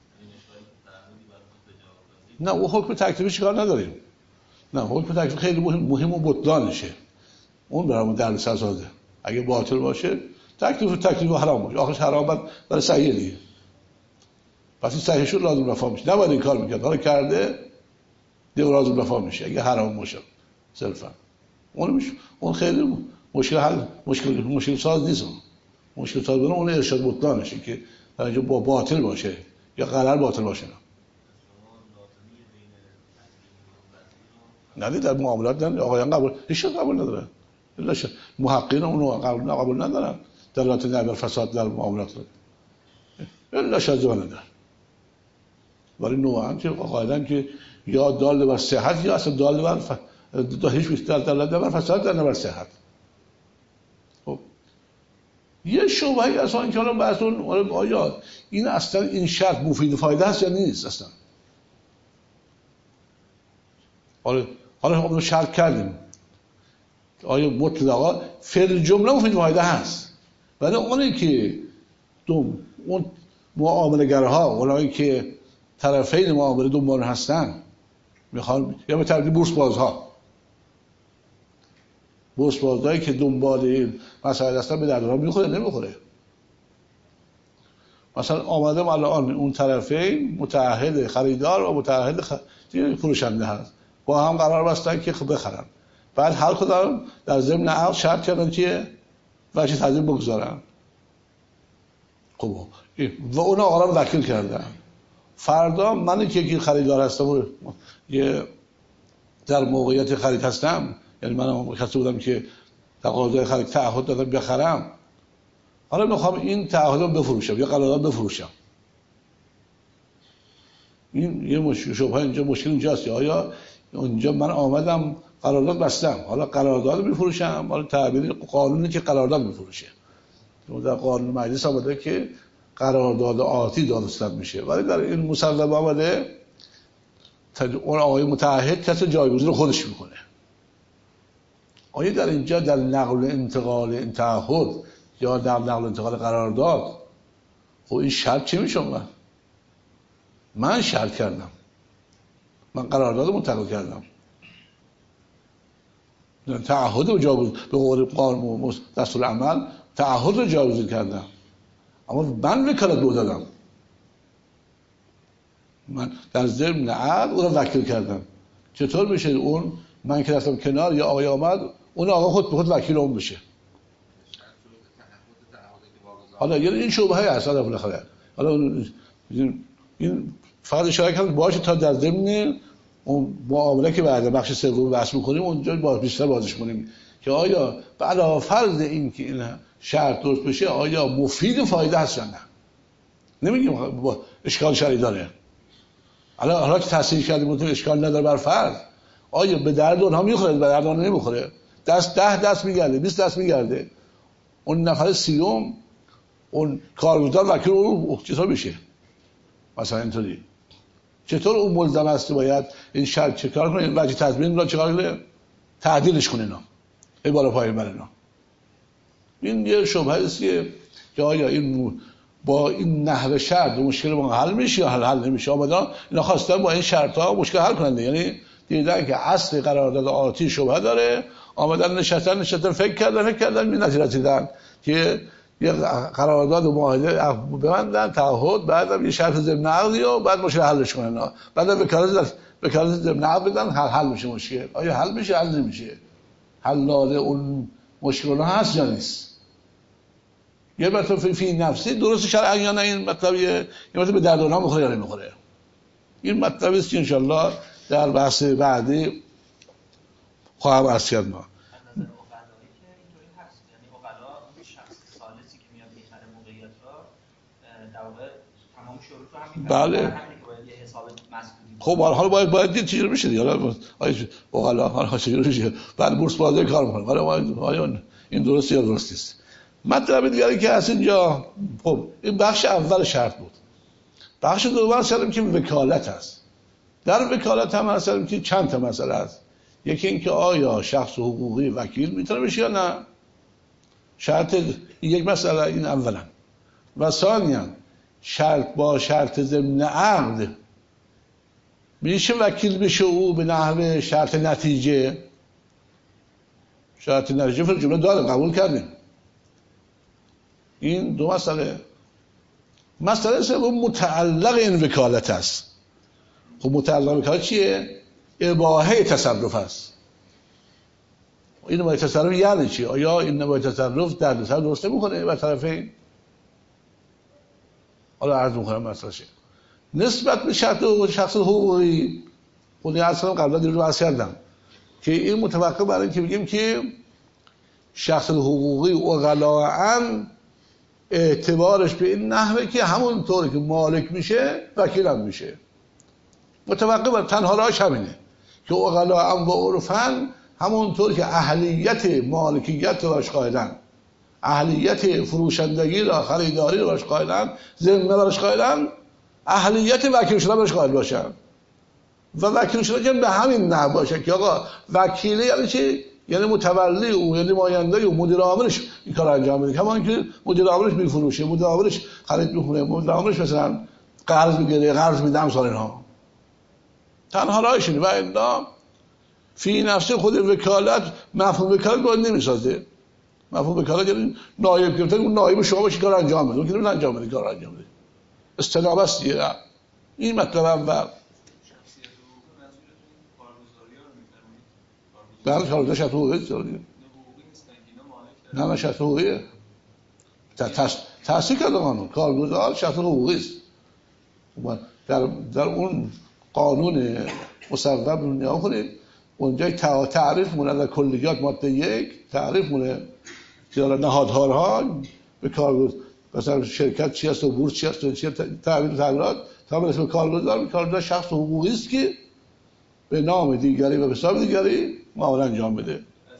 نه او حکم تکلیفش کار نداریم. نه حکم تکلیف خیلی مهم مهم و بطلانشه. اون برامون در سازاده. اگه باطل باشه تکلیف تکلیف حرام باشه. آخرش حرام بعد برای صحیح دیگه. وقتی صحیح شد لازم رفع میشه. نباید این کار میکرد. حالا کرده دیگه لازم رفع میشه. اگه حرام باشه صرفا. اون میشه اون خیلی مشکل حل مشکل مشکل ساز نیست. اون مشکل ساز بره اون ارشاد بطلانشه که در اینجا با باطل باشه یا غلط باطل باشه. نه نه در معاملات نه آقایان قبول هیچ قبول نداره. الاش محققین اون قبول قبول ندارن دلالت نبر فساد در معاملات. الاش از اون نداره. ولی نوعاً که قاعدن که یا دال بر صحت یا اصلا دال بر ف... دا هیچ بیشتر دلالت بر فساد در بر صحت. خب یه شبهه‌ای اصلا این کلام بحث اون آیا این اصلا این شرط مفید و فایده است یا نیست اصلا. حالا حالا ما شرط کردیم آیا مطلقا فعل جمله مفید و فایده هست، ولی اونی که دوم اون معامله‌گرها اونایی که طرفین معامله دنبال هستن میخوان یا به تعبیر بورس بازها بورس بازهایی که دنبال این مسائل هستن به درد ما میخوره نمیخوره. مثلا آمده الان اون طرفین متعهد خریدار و متعهد خ... فروشنده هست با هم قرار بستن که خب بخرن، بعد هر کدوم در ضمن عقد شرط کردن که وجه تضمین بگذارن. خب و اون آقا رو وکیل کردن. فردا من که یکی خریدار هستم و یه در موقعیت خرید هستم، یعنی من کسی بودم که تقاضای خرید تعهد دادم بخرم، حالا میخوام این تعهد رو بفروشم یا قرارداد بفروشم. این یه مشکل شبهه اینجا مشکل اینجاست. آیا اونجا من آمدم قرارداد بستم، حالا قرارداد میفروشم، حالا تعبیر قانونی که قرارداد میفروشه. در قانون مجلس آمده که قرارداد آتی دادستان میشه، ولی در این مسلم آمده اون آقای متعهد کسی جایگزین خودش میکنه. آیا در اینجا در نقل انتقال این تعهد یا در نقل انتقال قرارداد خب این شرط چی میشه؟ من من شرط کردم، من قرارداد منتقل کردم، تعهد رو جایگزین به قول قانون دستور عمل تعهد رو جایگزین کردم، اما من وکالت به دادم، من در ضمن عقد اون رو وکیل کردم. چطور میشه اون من که رفتم کنار یا آقای آمد اون آقا خود به خود وکیل اون بشه؟ حالا یعنی این شبهه هست حالا بالاخره حالا این فقط اشاره کردم باشه تا در ضمن اون معامله که بعد بخش سوم بحث می‌کنیم اونجا باز بیشتر بازش کنیم که آیا علاوه فرض این که این شرط درست بشه آیا مفید و فایده هست یا نه. نمیگیم با اشکال شرعی داره، حالا حالا که تصحیح کردیم اون اشکال نداره بر فرض آیا به درد اونها میخوره به درد اونها نمیخوره. دست ده دست میگرده بیست دست میگرده اون نفر سیوم اون کارگزار وکیل اون چطور میشه مثلا اینطوری؟ چطور اون ملزم است باید این شرط چه کار کنه؟ این وجه تضمین را چه کنه؟ تعدیلش کنه اینا ای بالا پایین بر اینا. این یه شبهه است که آیا این با این نحوه شرط مشکل ما حل میشه یا حل حل نمیشه. آمدن اینا خواستن با این شرط ها مشکل حل کنند، یعنی دیدن که اصل قرارداد آتی شبهه داره، آمدن نشستن نشستن فکر کردن فکر کردن می نتیجه رسیدن که یه قرارداد و معاهده ببندن تعهد، بعدم یه شرط ضمن عقدی و بعد مشکل حلش کنن، بعد وکالت وکالت ضمن عقد بدن حل حل میشه مشکل. آیا حل میشه حل نمیشه؟ حلال اون مشکل هست یا نیست؟ یه مطلب فی نفسی درست شرعی یا نه این مطلب یه مطلب به درد اونها میخوره یا نمیخوره. این مطلبی است که انشالله در بحث بعدی خواهم عرض کرد. ما در واقع بله. خب حالا باید باید دید چجوری میشه دیگه. حالا حالا حالا چجوری میشه؟ بعد بورس بازی کار میکنه. حالا آیا این درسته یا درست نیست؟ مطلب دیگری که هست اینجا، خب این بخش اول شرط بود. بخش دوم سرم که وکالت هست. در وکالت هم هستم که چند تا مسئله هست. یکی این که آیا شخص حقوقی وکیل میتونه بشه یا نه. شرط یک مسئله این اولا. و ثانیا شرط با شرط ضمن عقد میشه وکیل بشه او به نحو شرط نتیجه. شرط نتیجه فر جمله داره قبول کردیم. این دو مسئله. مسئله سوم متعلق این وکالت است. خب متعلق وکالت چیه؟ اباحه تصرف است. این اباحه تصرف یعنی چی؟ آیا این اباحه تصرف در سر درسته میکنه بر طرفین؟ حالا عرض میکنم مسئله چیه. نسبت به شرط شخص حقوقی خودی اصلا قبلا دیروز بحث کردم که این متوقع برای اینکه بگیم که شخص حقوقی اغلاً اعتبارش به این نحوه که همون طوری که مالک میشه وکیل هم میشه. متوقع بر تنها راهش همینه که اغلاً و عرفاً همون طوری که اهلیت مالکیت رو باش قائلن، اهلیت فروشندگی را خریداری رو باش قائلن، ضمن براش قائلن، اهلیت وکیل شدن براش قائل باشن. و وکیل شدن به همین نحو باشه که آقا وکیل یعنی چی؟ یعنی متولی او، یعنی ماینده او، مدیر عاملش این کار انجام میده. کما اینکه مدیر عاملش میفروشه، مدیر عاملش خرید میکنه، مدیر عاملش مثلا قرض میگیره، قرض میدم سال اینها. تنها راهش اینه. و الا فی نفسه خود وکالت مفهوم وکالت باید نمیسازه. مفهوم وکالت یعنی نایب گرفتن، اون نایب شما باشه کار انجام بده، اون که نمیشه انجام بده کار انجام بده. استنابه است دیگه. این مطلب اول. بله کارگزار شرط حقوقی است دیگه. نه نه شرط حقوقیه. تصدیق کرده قانون کارگزار شرط حقوقی است. در در اون قانون مصوب رو نگاه کنید، اونجا تعریف مونه در کلیات ماده یک تعریف مونه که نهادها به کارگزار مثلا شرکت چی است و بورس چی است و چی تعریف تغییرات تا به اسم کارگزار. کارگزار شخص حقوقی است که به نام دیگری و به حساب دیگری معامله انجام بده.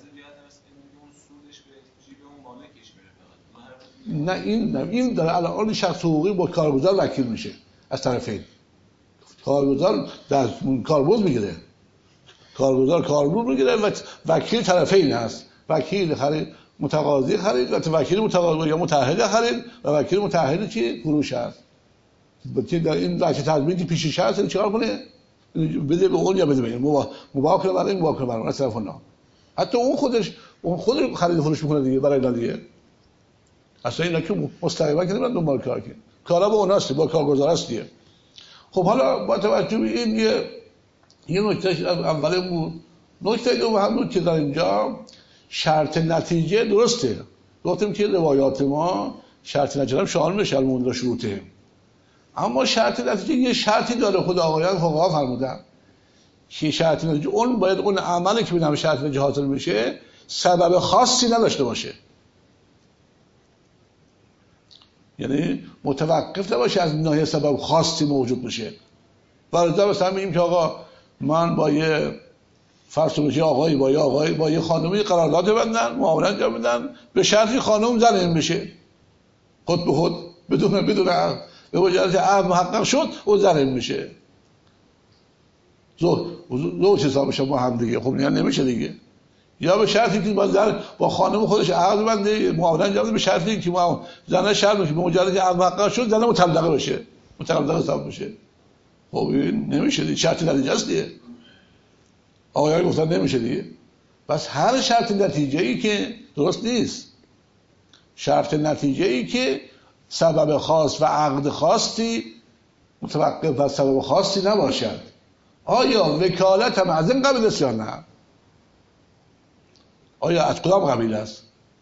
نه این نه این در الان شخص حقوقی با کارگزار وکیل میشه از طرفین. کارگزار در کاربرد میگیره، کارگزار کاربرد میگیره و وکیل طرفین هست. وکیل خرید متقاضی خرید و وکیل متقاضی یا متعهد خرید و وکیل متعهد چی فروش هست. که در این وجه تضمینی پیشش هست چیکار کنه؟ بده به اون یا بده به این، مباکره برای این مباکره برای از طرف اونا. حتی اون خودش اون خود خرید فروش میکنه دیگه برای اینا دیگه. اصلا اینا که مستقیما که نمیدونن دنبال کار کنن، کارا با اوناست، با کارگزار است دیگه. خب حالا با توجه به این یه یه نکته اولمون، نکته دوم هم بود که در اینجا شرط نتیجه درسته. گفتیم که روایات ما شرط نتیجه هم شامل میشه الموند شروطه. اما شرط نتیجه یه شرطی داره، خود آقایان فقها فرمودن که شرط نتیجه اون باید اون عملی که بنام شرط نتیجه حاصل بشه سبب خاصی نداشته باشه. یعنی متوقف نباشه از ناحیه سبب خاصی موجود بشه. برای مثلا میگیم که آقا من با یه فرض بشه آقایی با یه آقایی با یه خانمی قرارداد ببندن، معامله انجام بدن، به شرطی خانم زن این بشه خود به خود بدون بدون عقد، به وجه که عقد محقق شد او زن این میشه. زو زو چه حساب شما هم دیگه خب نه نمیشه دیگه. یا به شرطی که با زن با خانم خودش عقد بنده معامله انجام بده، به شرطی که ما زن شرط بشه به مجرد که عقد محقق شد زن مطلقه بشه، مطلقه حساب بشه. خب این نمیشه دیگه، شرط نتیجه است دیگه. آقایان گفتن نمیشه دیگه. بس هر شرط نتیجه ای که درست نیست، شرط نتیجه ای که سبب خاص و عقد خاصی متوقف و سبب خاصی نباشد. آیا وکالت هم از این قبیل است یا نه؟ آیا از کدام قبیل است؟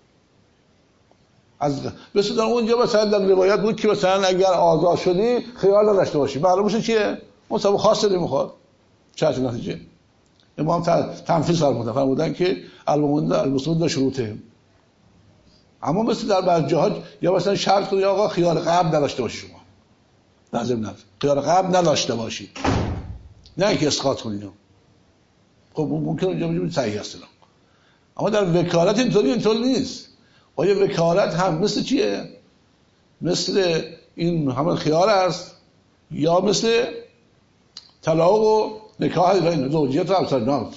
از مثلا در اونجا مثلا در روایت بود که مثلا اگر آزاد شدی خیال نداشته باشی، معلوم میشه چیه؟ اون سبب خاصی نمیخواد. شرط نتیجه امام تنفیذ فرمودن فرمودن که الموند المسلمون شروطه. اما مثل در بعض جاها یا مثلا شرط کنی آقا خیال قبل نداشته باشی شما، لازم نه خیار قبل نداشته باشی، نه که اسقاط کنی. خب ممکنه اونجا بگیم صحیح است، اما در وکالت اینطوری اینطور نیست. آیا وکالت هم مثل چیه؟ مثل این همون خیار است یا مثل طلاق و نکاح این زوجیت و امثال؟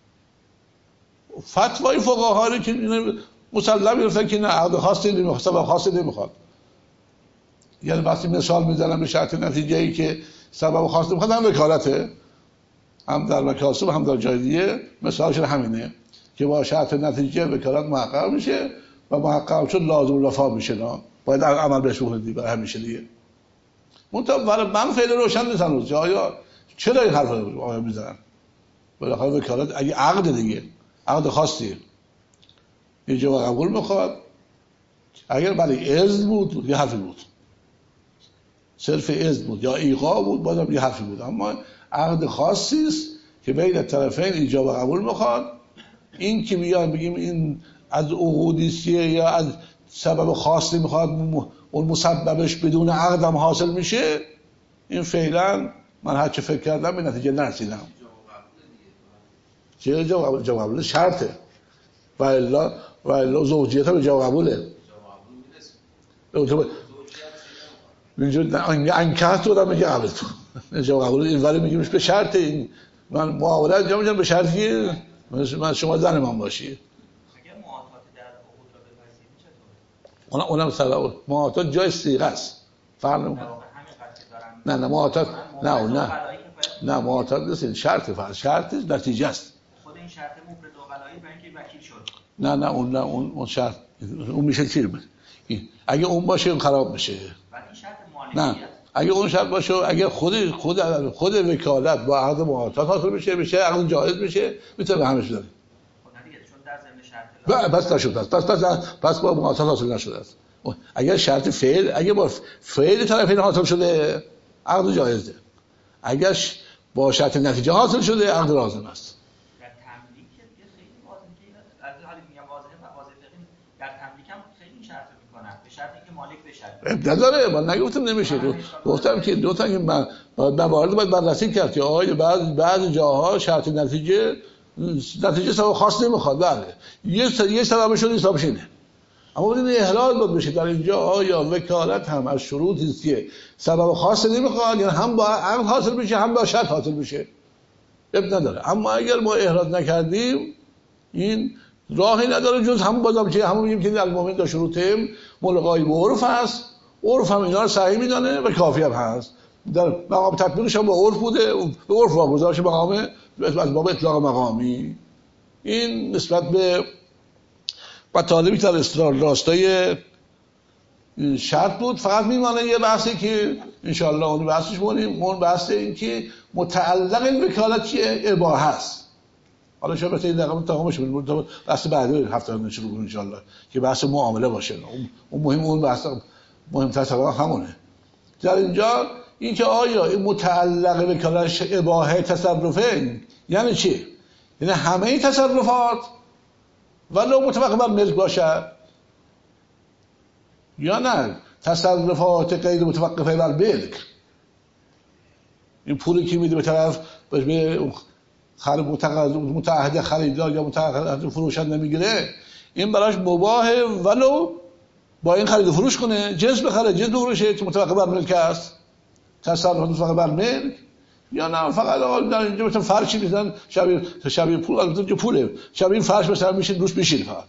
فتوای فقها که مسلم گرفتن که نه عقد خاصی نمیخواد، سبب خاصی نمیخواد. یعنی وقتی مثال میزنم به شرط نتیجه ای که سبب خاص نمیخواد، هم وکالته، هم در وکالت هم در جای دیگه مثالش همینه که با شرط نتیجه وکالت محقق میشه و محقق شد لازم الوفا میشه، نه باید عمل بهش بکنید برای همیشه دیگه. منتها برای من خیلی روشن نیست هنوز آیا چرا این حرف رو آیا میزنن. بالاخره وکالت اگه عقد دیگه، عقد خاصیه، یه جواب قبول میخواد، اگر برای اذن بود یه حرفی بود، صرف اذن بود یا ایقاع بود بازم یه حرفی بود. اما عقد خاصی است که بین طرفین ایجاب و قبول میخواد. این که بیان بگیم این از عقودیسیه یا از سبب خاصی میخواد اون مسببش بدون عقدم حاصل میشه، این فعلا من هر چه فکر کردم به نتیجه نرسیدم. چه جواب قبول؟ جواب قبول شرطه و الا و الا زوجیت هم جواب قبوله. اینجور انکه تو دارم میگه قبول تو جواب قبول این ولی میگیمش به شرط این من معاوله انجام میدم به شرطی من شما زن من باشی. اگر معاطات در عقود را بپذیریم چطور؟ اونم سلام معاطات جای صیغه است، فرق نمیکنه. نه نه معاطات نه نه نه معاطات نیست، شرط فرض شرط نتیجه است. خود این شرط مفرد و غلایی برای اینکه وکیل شد. نه نه اون نه اون اون شرط اون میشه چی؟ اگه اون باشه اون خراب میشه. ولی شرط مالکیت. نه اگه اون شرط باشه، اگه خود خود خود وکالت با عقد معاطات حاصل بشه بشه عقد جایز میشه، میتونه همش داره. خب دیگه چون در ضمن شرط بس نشد است پس پس پس با معاطات حاصل نشده است. اگر شرط فعل اگه با فعل طرفین حاصل شده عقد جایزه، اگر با شرط نتیجه حاصل شده عقد لازم است. در تملیک دیگه خیلی واضحه که از حالی میگم واضحه و واضحه دقیق در تملیک هم خیلی این شرط رو میکنن به شرطی که مالک بشه. نداره من نگفتم نمیشه، گفتم که دو تا که من موارد باید بررسی کرد که آقای بعض بعض جاها شرط نتیجه نتیجه سبب خاص نمیخواد. بله یه یه سببش رو حسابش اینه، اما این احراز بود بشه در اینجا آیا وکالت هم از شروطی است که سبب خاص نمیخواد، یعنی هم با عقد حاصل بشه هم با شرط حاصل بشه، اب نداره. اما اگر ما احراز نکردیم این راهی نداره جز همون بازم که همون میگیم که در مومن تا شروطیم ملغای به عرف هست، عرف هم اینا رو صحیح میدانه و کافی هم هست. در مقام تطبیقش هم با عرف بوده، به عرف واگذارش مقام از باب اطلاق مقامی. این نسبت به مطالبی در استرار راستای شرط بود. فقط میمانه یه بحثی که انشاءالله اون بحثش بونیم، اون بحث این که متعلق این وکالت چیه؟ اباحه هست. حالا شما بهتر این دقیقا تمامش بودیم بحث بعدی هفته رو شروع کنیم انشاءالله که بحث معامله باشه. اون مهم اون بحث مهمتر سبا همونه. در اینجا این که آیا این متعلق وکالت اباحه تصرفه یعنی چی؟ یعنی همه تصرفات ولو متوقع بر ملک باشد یا نه تصرفات غیر متوقفه بر ملک. این پولی که میده به طرف به خرید متعهد خریدار یا متعهد فروشنده میگیره، این براش مباهه ولو با این خرید و فروش کنه، جنس بخره جنس بفروشه که متوقع بر ملک است، تصرفات متوقع بر ملک، یا نه فقط در اینجا مثلا فرشی میزنن شبیه شبیه پول البته که پوله شبیه این فرش مثلا میشه روش میشین فقط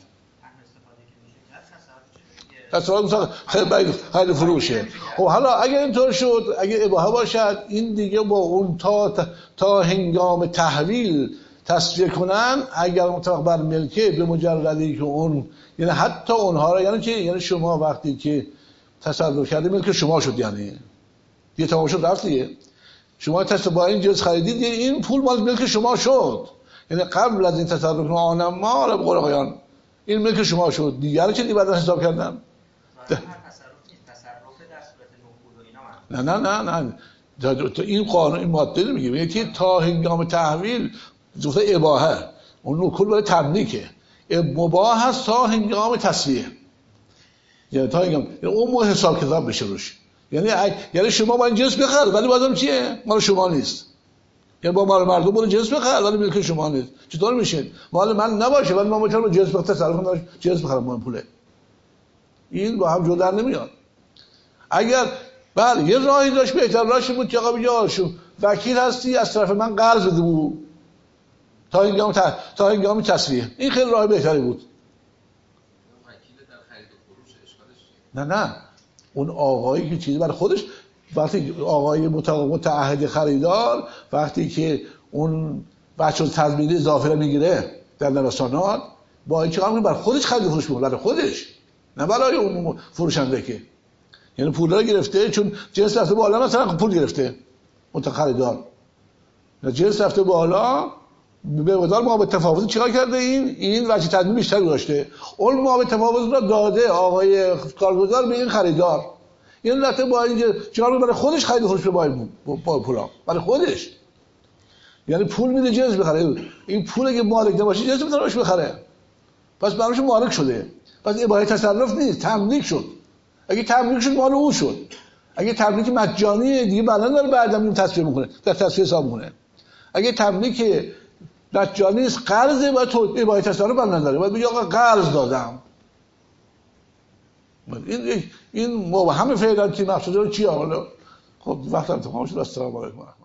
تصرفات مثلا خیلی خیلی فروشه. خب حالا اگه اینطور شد، اگه اباحه باشد، این دیگه با اون تا تا هنگام تحویل تصفیه کنن اگر متوقع بر ملکه به مجردی که اون یعنی حتی اونها را یعنی چی؟ یعنی شما وقتی که تصرف کردی ملک شما شد، یعنی دیگه تمام شد رفت دیگه. شما تصرف با این جنس خریدید این پول مال ملک شما شد، یعنی قبل از این تصرف کنه آنم ما را به قول آقایان این ملک شما شد دیگه. چه دیگه بعد حساب کردن؟ نه نه نه نه این قانون این ماده میگه میگه که تا هنگام تحویل گفته اباحه، اون کل برای تملیکه، مباح هست تا هنگام تصفیه، یعنی تا هنگام یعنی اون موقع حساب کتاب بشه روش، یعنی یعنی شما با این جنس بخر ولی بازم چیه؟ مال شما نیست. یعنی با مال مردم برو جنس بخر ولی ملک شما نیست. چطور میشه؟ مال من نباشه ولی من میتونم جنس بخرم تصرف کنم جنس بخرم با پوله. این با هم جدا نمیاد. اگر بله یه راهی داشت بهتر راهش بود که آقا بیا شو وکیل هستی از طرف من قرض بده بود تا هنگام تا تا هنگام تصفیه. این خیلی راه بهتری بود. وکیل در خرید و فروش اشکالش نه نه اون آقایی که چیزی برای خودش وقتی آقای متعهد خریدار وقتی که اون بچه تضمینی اضافه رو میگیره در نوسانات با این چیکار میکنه برای خودش خرید و فروش میکنه برای خودش نه برای اون فروشنده که یعنی پول رو گرفته چون جنس رفته بالا مثلا پول گرفته متخریدار نه جنس رفته بالا به مقدار ما تفاوت چیکار کرده این این وجه تضمین بیشتر داشته اون ما تفاوت رو داده آقای کارگزار به این خریدار این رفته با این چیکار برای خودش خرید و فروش با با پولا برای خودش یعنی پول میده جنس بخره این پول که مالک نباشه جنس میتونه باشه بخره پس براش مالک شده پس اباحه تصرف نیست تملیک شد اگه تملیک شد مال او شد اگه تملیک مجانی دیگه بعداً داره بعداً این تصفیه میکنه در تصفیه حساب میکنه اگه تملیک مجانی است قرضه باید تو اباحه تصرف بعداً داره باید بگی آقا قرض دادم این این مبهم فعلا که مقصود رو چیه حالا خب وقتم تمام شد. السلام علیکم.